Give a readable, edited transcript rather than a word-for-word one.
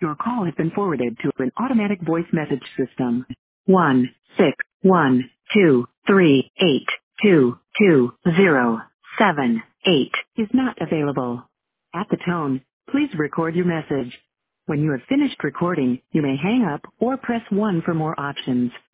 Your call has been forwarded to an automatic voice message system. 16123822078 is not available. At the tone, please record your message. When you have finished recording, you may hang up or press 1 for more options.